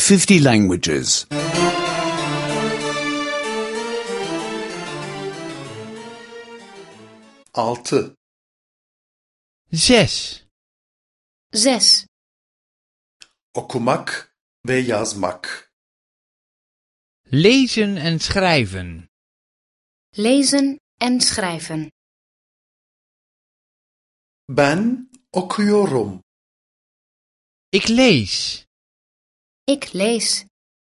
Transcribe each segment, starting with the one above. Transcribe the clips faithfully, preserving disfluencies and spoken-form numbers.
fifty languages. Altı. Zes. Zes. Okumak ve yazmak. Lezen en schrijven. Lezen en schrijven. Ben okuyorum. Ik lees. Ik lees.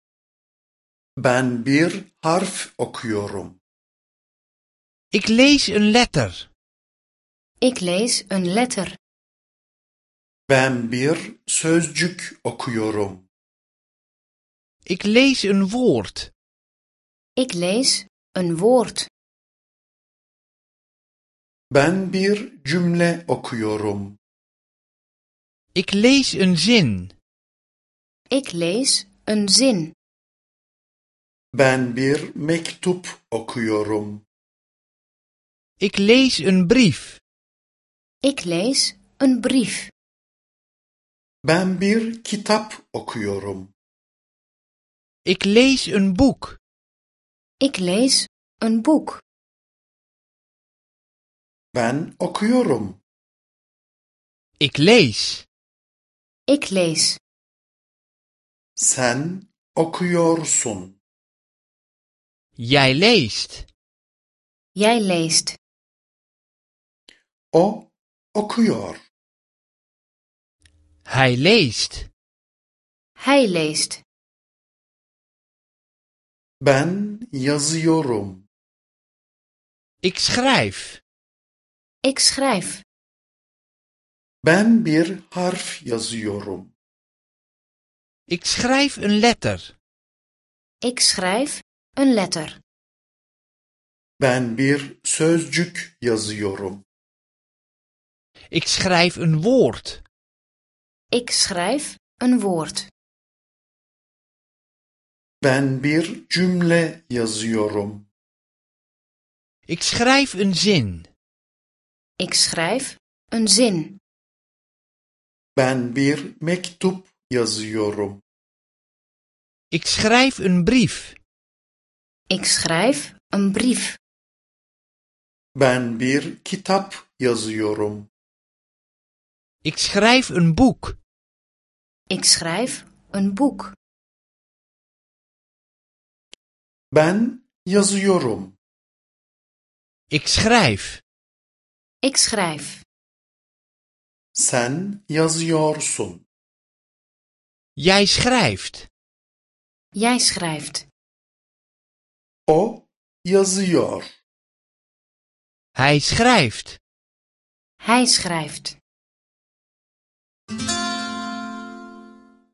Ben bir harf okuyorum. Ik lees een letter. Ik lees een letter. Ben bir sözcük okuyorum. Ik lees een woord. Ik lees een woord. Ben bir cümle okuyorum. Ik lees een zin. Ik lees een zin. Ben bir mektup okuyorum. Ik lees een brief. Ik lees een brief. Ben bir kitap okuyorum. Ik lees een boek. Ik lees een boek. Ben okuyorum. Ik lees. Ik lees. Sen okuyorsun. Jij leest. Jij leest. O okuyor. Hij leest. Hij leest. Ben yazıyorum. Ik schrijf. Ik schrijf. Ben bir harf yazıyorum. Ik schrijf een letter. Ik schrijf een letter. Ben bir sözcük yazıyorum. Ik schrijf een woord. Ik schrijf een woord. Ben bir cümle yazıyorum. Ik schrijf een zin. Ik schrijf een zin. Ben bir mektup yazıyorum. Ik schrijf een brief. Ik schrijf een brief. Ben bir kitap yazıyorum. Ik schrijf een boek. Ik schrijf een boek. Ben yazıyorum. Ik schrijf. Ik schrijf. Sen yazıyorsun. Jij schrijft. Jij schrijft. O yazıyor. Hij schrijft. Hij schrijft.